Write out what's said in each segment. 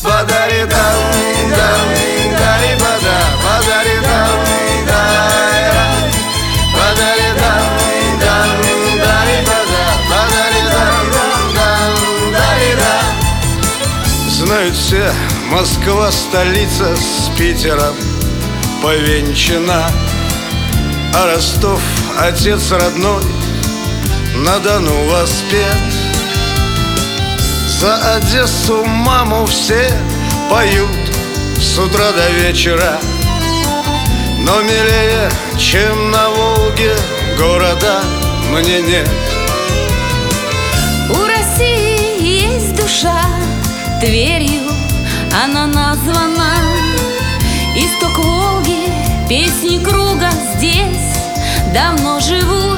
Подари дам, дам, дари бада, подари дам, дайра. Подари дам, дам, дари бада, подари дам, дам, дари да. Знают все, Москва столица с Питером повенчана, а Ростов отец родной на Дону воспет. За Одессу маму все поют с утра до вечера, но милее, чем на Волге, города мне нет. У России есть душа, Тверью она названа. Исток Волги, песни круга здесь давно живут.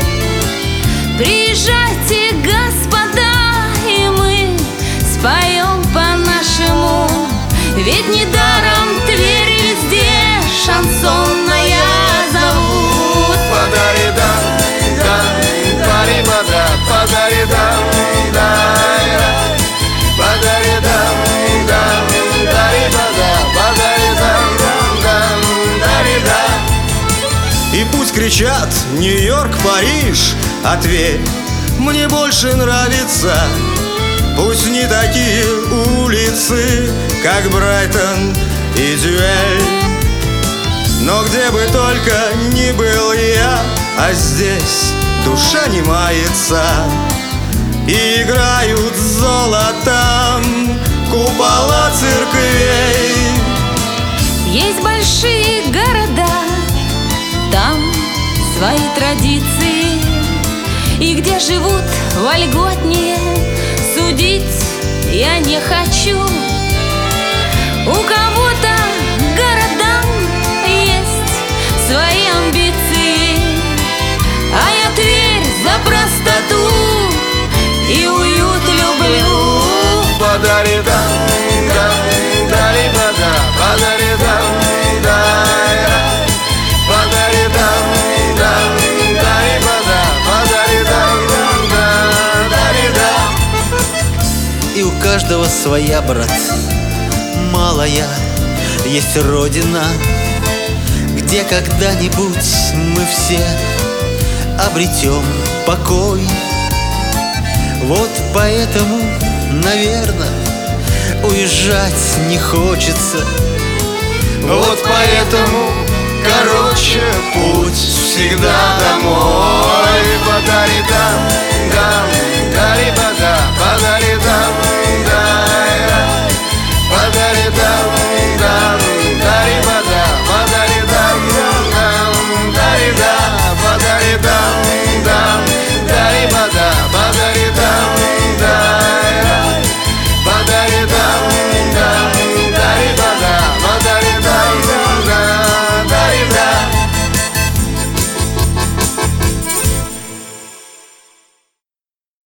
Приезжайте, господа, и мы споем по-нашему. Ведь недаром Тверь везде шансонная зовут. Подари дам, дам, дари бада, подари дам, дайра. Подари дам, дам, дари бада, подари дам, дам, дари да. И пусть кричат Нью-Йорк, Париж, а Тверь мне больше нравится. Пусть не такие улицы, как Брайтон и Дюэль, но где бы только ни был я, а здесь душа не мается. И играют золотом купола церквей. Есть большие города, там свои традиции, и где живут вольготнее, судить я не хочу. У кого-то городам есть свои амбиции, а я Тверь за простоту и уют люблю. Подари дам, дам, дари бада, подари дам, дайра. Подари дам, дам, дари бада, подари дам, дам, дари да. И у каждого своя, брат, малая есть родина, где когда-нибудь мы все обретем покой. Вот поэтому, наверное, уезжать не хочется. Вот поэтому, короче, путь всегда домой. Подари дам, дам, дари бада.